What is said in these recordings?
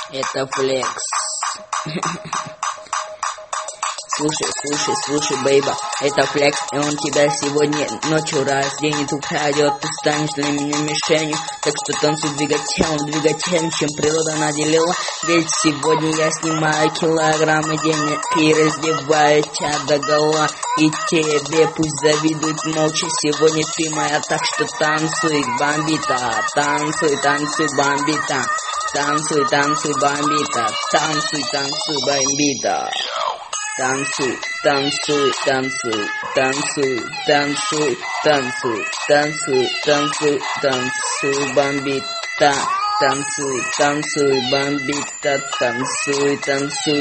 Это флекс. Слушай, бейба, это флекс, и он тебя сегодня ночью разденет, украдет, ты станешь для меня мишенью, так что танцуй двигателем, чем природа наделила, ведь сегодня я снимаю килограммы денег и раздеваю тебя догола, и тебе пусть завидуют молча, сегодня ты моя, так что танцуй, бомбита, танцуй, бомбита, танцуй, бомбита, танцуй, бомбита. Танцуй, бомбита. Танцуй, бомбита. Танцуй,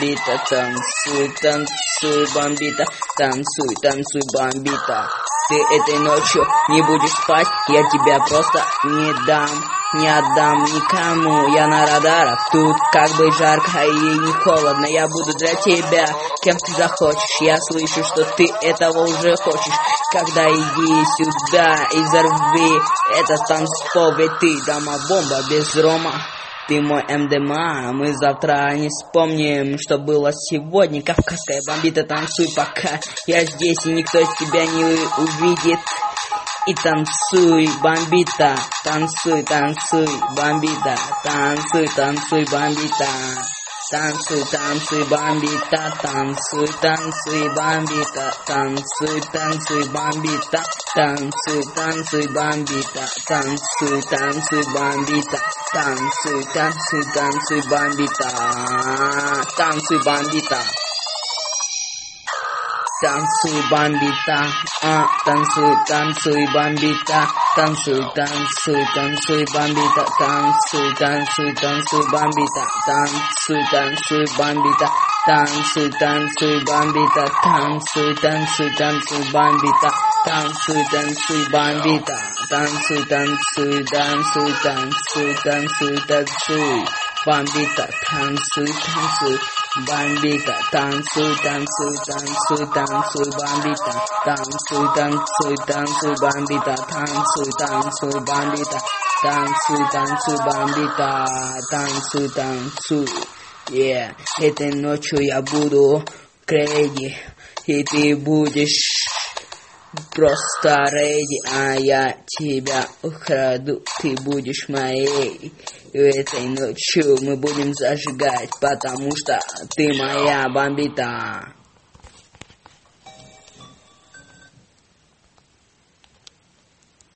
бомбита. Танцуй, бомбита. Ты этой ночью не будешь спать, я тебя просто не отдам никому, я на радарах. Тут как бы жарко и не холодно, я буду для тебя, кем ты захочешь. Я слышу, что ты этого уже хочешь. Когда иди сюда и взорви этот танцпол, ведь ты дома-бомба без рома. Ты мой МДМА, мы завтра не вспомним, что было сегодня. Кавказская бомбита, танцуй пока я здесь, и никто тебя не увидит. И танцуй, бомбита, танцуй, бомбита, танцуй, бомбита. Танцуй, бомбита, танцуй, бомбита, танцуй, бомбита, танцуй, бомбита, танцуй, бомбита, танцуй, бомбита, танцуй, бомбита. Танцуй, бомбита, танцуй, бомбита, танцуй, бомбита, танцуй, бомбита, танцуй, бомбита, танцуй, бомбита, танцуй, бомбита, танцуй, бомбита, танцуй, бомбита, танцуй, бомбита, танцуй, бомбита, танцуй, бомбита, танцуй, бомбита, танцуй. Этой ночью я буду крейди, и ты будешь просто рейди, а я тебя украду, ты будешь моей. И этой ночью мы будем зажигать, потому что ты моя бомбита.